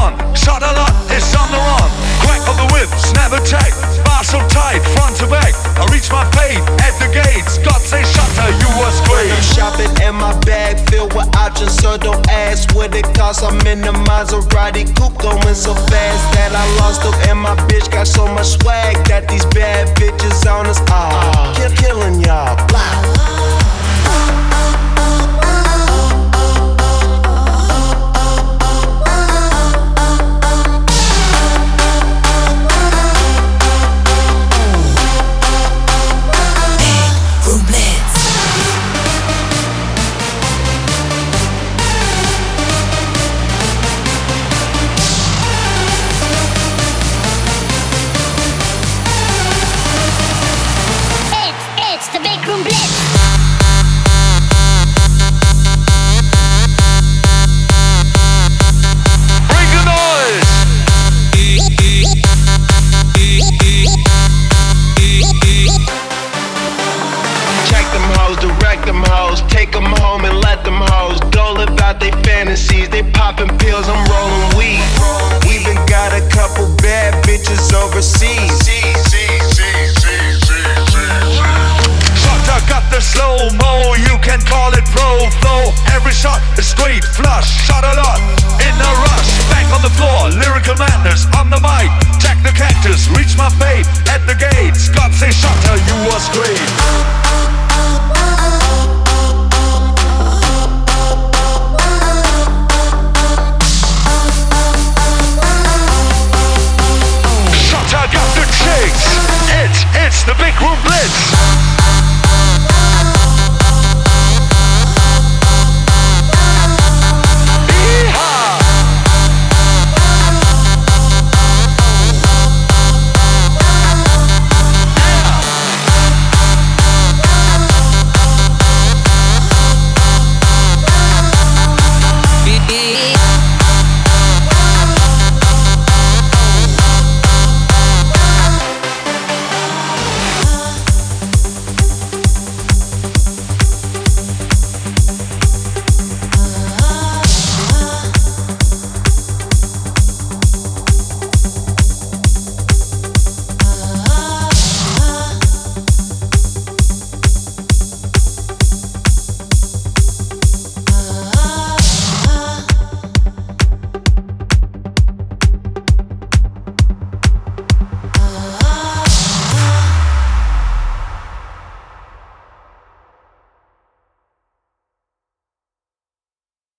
one. Shot a lot, it's on the run. Crack of the whips, never check. Bar so tight, front to back. I reach my fate at the gates. God say shutter, you was great. I'm shopping and my bag filled with options, so don't ask what it costs. I'm in the Maserati coupe going so fast that I lost them. And my bitch got so much swag that these bad bitches on us. Killing y'all. Blah. It's the Big Room Blitz. Bring the noise. Check them hoes, direct them hoes, take them home and let them hoes go live out they fantasies. They popping pills, I'm rolling weed. We even got a couple bad bitches overseas. Shutter got the slow-mo, you can call it pro flow. Every shot is straight flush, shot a lot in a rush. Back on the floor, lyrical madness on the mic. Check the cactus, reach my fate at the gates. God say shutter, you was great.